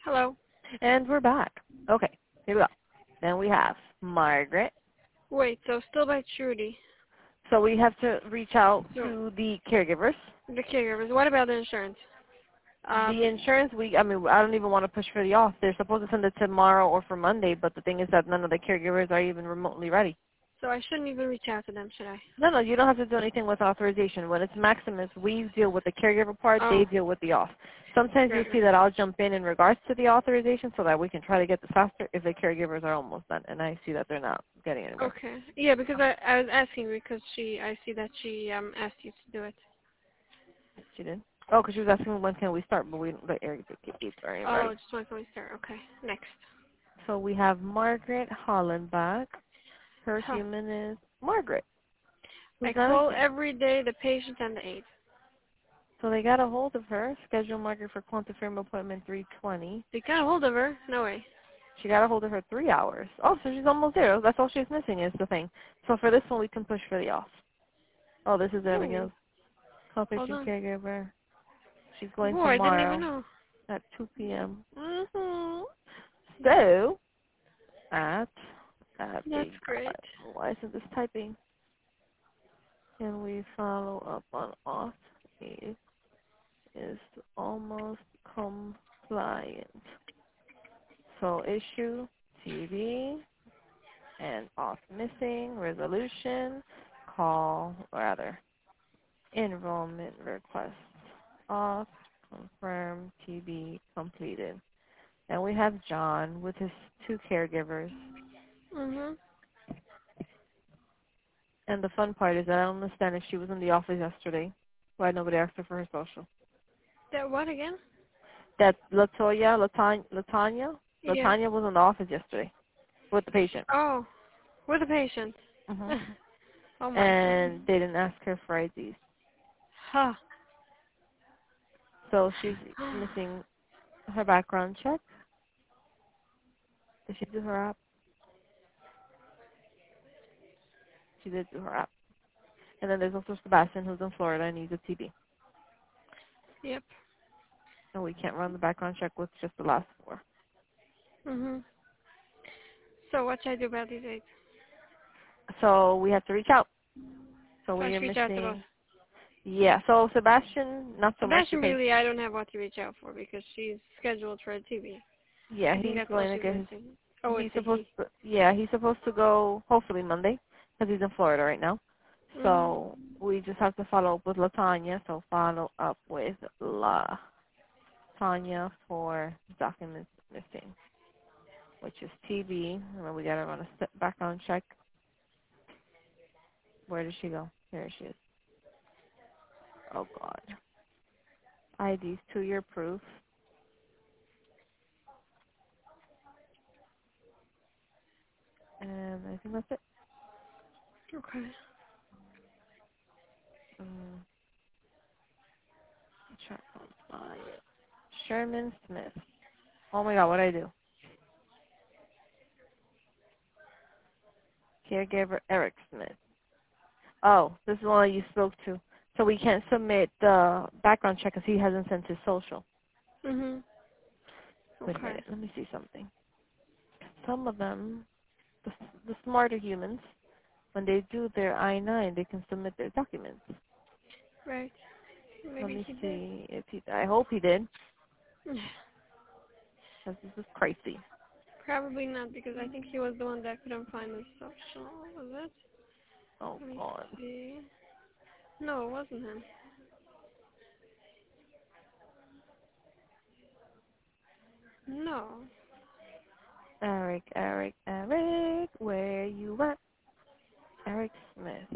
Hello. And we're back. Okay, here we go. Then we have Margaret. Wait, so still by Trudy. So we have to reach out So to the caregivers. the caregivers. What about the insurance? The insurance, I don't even want to push for the off. They're supposed to send it tomorrow or for Monday, but the thing is that none of the caregivers are even remotely ready. So I shouldn't even reach out to them, should I? No, you don't have to do anything with authorization. When it's Maximus, we deal with the caregiver part, they Oh, deal with the off. Sometimes you'll right, see right. that I'll jump in regards to the authorization so that we can try to get this faster if the caregivers are almost done, and I see that they're not getting anywhere. Okay. Yeah, because I was asking because I see that she asked you to do it. She did? Oh, because she was asking when can we start, but the Eric keep starting Oh, already. just want to start. Okay. Next. So we have Margaret Hollenbach. Her Huh. human is Margaret. I Who's not a call human. every day the patient and the aide. So they got a hold of her, scheduled Margaret for quantiferum appointment 3:20. They got a hold of her. No way. She got a hold of her 3 hours. Oh, so she's almost there. That's all she's missing is the thing. So for this one, we can push for the off. Oh, this is everything Oh, else. Call hold patient on. caregiver. She's going Oh, I didn't even tomorrow know. at 2 p.m. So at That's a great. why isn't this typing? Can we follow up on off? It is almost compliant. So issue TV and off missing resolution call rather enrollment request off confirm TB completed. And we have John with his 2 caregivers. Mhm. And the fun part is that I don't understand if she was in the office yesterday. Why nobody asked her for her social. That what again? That Latanya Yeah. was in the office yesterday with the patient. Oh, with a patient. hmm Oh my god. And they didn't ask her for IDs. Huh. So she's missing her background check. Did she do her app? She did do her app. And then there's also Sebastian who's in Florida and needs a TB. Yep. And we can't run the background check with just the last 4. Mhm. So what should I do about these eggs? So we have to reach out. So So I we are should reach out to both. missing, yeah. So Sebastian, not so much Sebastian because, really, I don't have what to reach out for because she's scheduled for a TV. yeah, I think he's that's all going to she's get his, missing. Oh, it's he's a supposed he. to, yeah, he's supposed to go hopefully Monday because he's in Florida right now. Mhm. So we just have to follow up with LaTanya. So follow up with LaTanya for documents missing, which is TB. And then we got to run a background check. Where did she go? There she is. Oh, God. IDs, 2-year proof. And I think that's it. Okay. Um, check compliance. Sherman Smith. Oh, my God, what did I do? Caregiver Eric Smith. Oh, this is the one you spoke to. So we can't submit the background check because he hasn't sent his social. Mhm. Wait a Okay. minute. Let me see something. Some of them, the smarter humans, when they do their I-9, they can submit their documents. Right. Let Maybe me he did. see if he, I hope he did, because this is crazy. Probably not because I think he was the one that couldn't find the social. Was it? Oh, Let me God. see. No, it wasn't him. No. Eric, where you at? Eric Smith.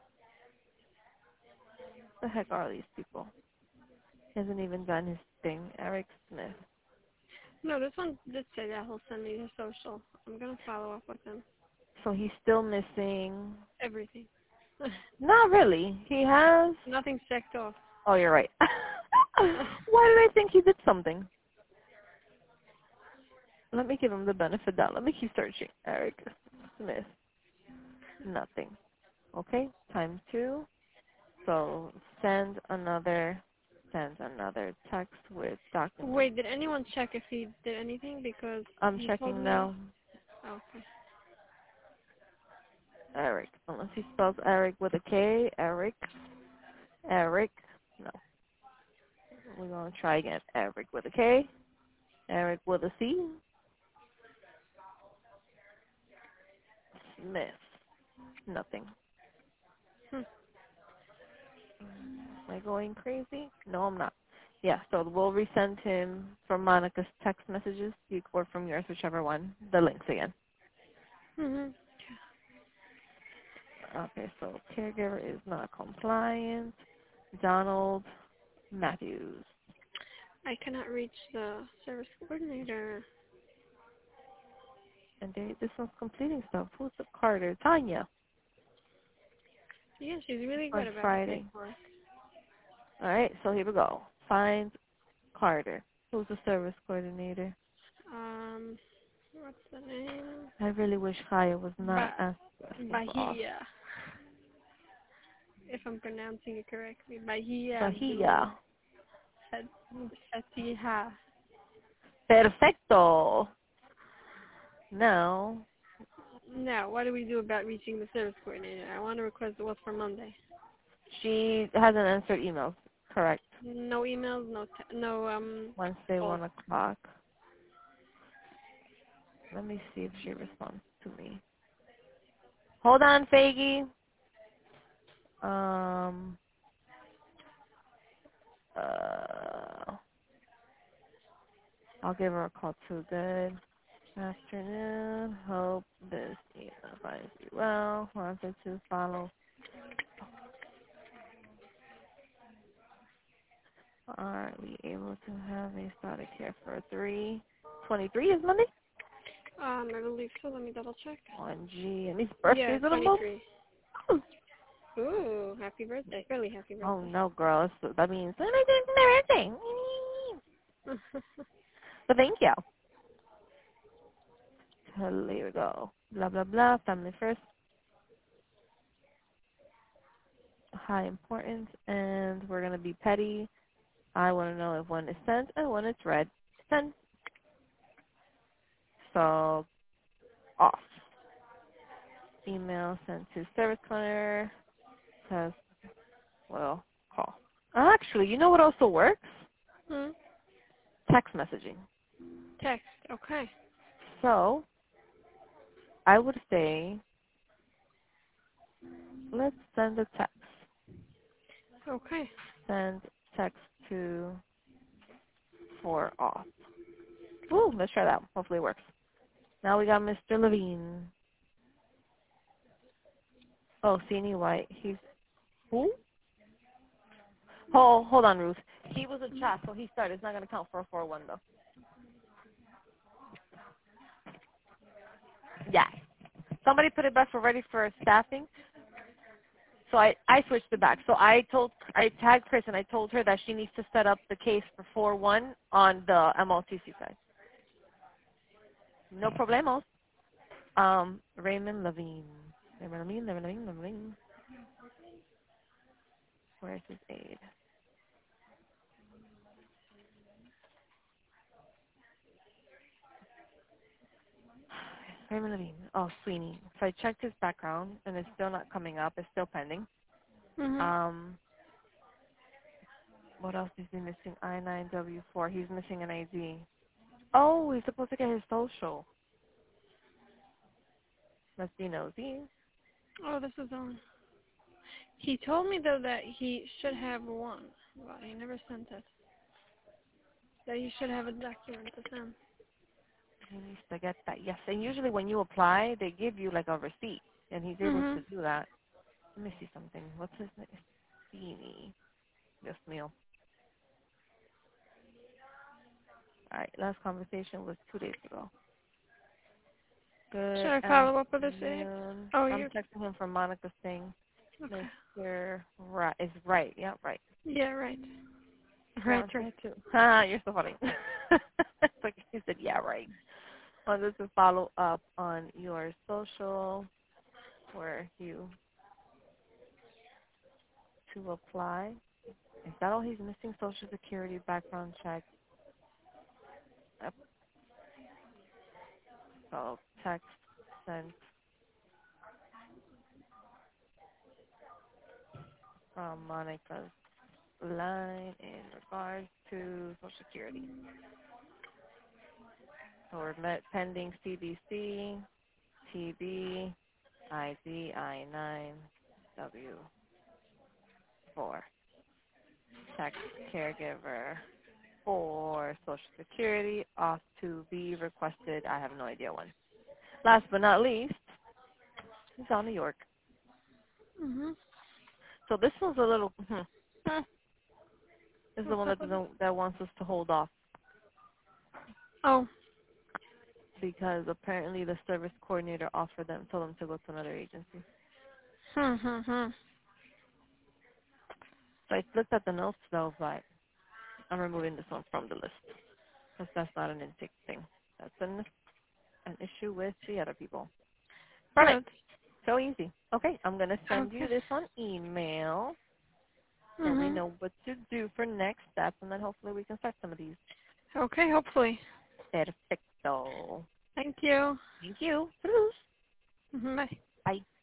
The heck are these people? He hasn't even done his thing. Eric Smith. No, this one did say that he'll send me his social. I'm gonna follow up with him. So he's still missing. Everything. Not really. He has. Nothing's checked off. Oh, you're right. Why did I think he did something? Let me give him the benefit of that. Let me keep searching. Eric Smith. Nothing. Okay. Time 2. So send another. send another text with document. Wait, did anyone check if he did anything? Because I'm he told checking me. now. Okay. Eric. Unless he spells Eric with a K. Eric. Eric. No. We're going to try again. Eric with a K. Eric with a C. Smith. Nothing. Hmm. Am I going crazy? No, I'm not. Yeah, so we'll resend him from Monica's text messages or from yours, whichever one, the links again. Mhm. Okay, so caregiver is not compliant. Donald Matthews. I cannot reach the service coordinator. And this one's completing stuff. Who's the Carter? Tanya Yeah, she's really good on about her Friday. paperwork. All right, so here we go. Find Carter. Who's the service coordinator? What's the name? I really wish Kaya was not Ba asking for off. Bahia. If I'm pronouncing it correctly. Bahia Abdul Bahia. Fatiha. Perfecto. Now, Now, what do we do about reaching the service coordinator? I want to request what's for Monday. she hasn't answered emails. Correct. No emails, no Wednesday, calls. 1 o'clock. Let me see if she responds to me. Hold on, Faggy. Uh, I'll give her a call too. Good afternoon. Hope this email finds you well. Wanted to follow. Are we able to have a started care for 3/23 is Monday? I believe so. Let me double check. OMG, and these Yeah, birthdays of the month? 23. Ooh, happy birthday. Really happy Oh birthday. no, girl. That means my birthday. But thank you. So here we go. Blah, blah, blah. Family first. High importance. And we're going to be petty. I want to know if one is sent and when it's read. Sent. So, off. Email sent to service corner. Says, well, call. Actually, you know what also works? Hmm? Text messaging. Text. Okay. So, I would say, let's send a text. Okay. Send text to for off. Ooh, let's try that. Hopefully it works. Now we got Mr. Levine. Oh, Sini White. He's who? Oh, hold on, Ruth. He was a chat, so he started. It's not going to count for a 4-1, though. Yeah. Somebody put it back for ready for staffing. So I switched it back. So I tagged Chris and I told her that she needs to set up the case for 4-1 on the MLTC side. No problemos. Raymond Levine. Raymond Levine. Where's his aide? Raymond Levine. Oh, Sweeney. So I checked his background and it's still not coming up. It's still pending. Mhm. What else is he missing? I-9W4. He's missing an ID. Oh, he's supposed to get his social. Must be nosy. Oh, this is on. He told me though that he should have one, but he never sent it. That he should have a document to send. He needs to get that. Yes, and usually when you apply, they give you like a receipt, and he's able to Mhm. do that. Let me see something. What's his name? Steamy. Yes, Neil. All right, last conversation was 2 days ago. Should Good I follow up with this aid? afternoon. Oh, I'm you. texting him from Monica's thing. Okay. Mr. Right is right. Yeah, right. Yeah. Right. Yeah, Right. on Right. 22. Ha, you're so funny. It's like he said, yeah, right. Wanted to follow up on your social for you to apply. Is that all he's missing? Social Security, background check. Yep. So text sent from Monica's line in regards to Social Security. So we're pending CBC, TB, ID, I-9, W-4. Text caregiver for Social Security, off to be requested. I have no idea when. Last but not least, he's on New York. Mhm. So this one's a little. This is the What's one up with it? that wants us to hold off Oh. because apparently the service coordinator told them to go to another agency. Hmm. So I looked at the notes though, but I'm removing this one from the list because that's not an intake thing. That's an issue with the other people. Perfect. Good. So easy. Okay, I'm going to send you Okay. this on email, and we Mhm. know what to do for next steps, and then hopefully we can start some of these. Okay. Hopefully. Perfecto. Thank you. Thank you. Bye. Bye.